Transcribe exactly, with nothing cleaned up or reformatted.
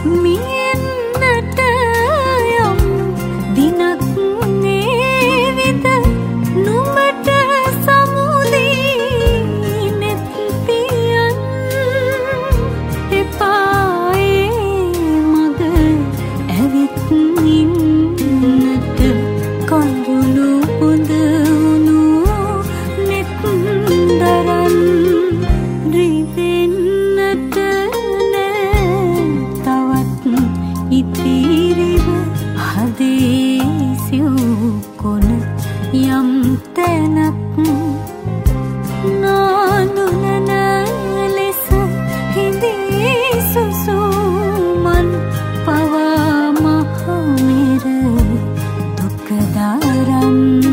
මියෙන්නට යම් දිනක් නේවිද නුඹට සමුදී නෙත් පියන් එපායේ මග ඇවිත් ඉන්නට කඳුළු පුද උණු නෙත් දරන් රිදෙන්නට නෑ තවත් ඉතිරිව හදේ සිව් කොන යම් තැනක් නානුනන ලෙස හිඳී සුසුමන් පවා මහ මෙර දුක දරන්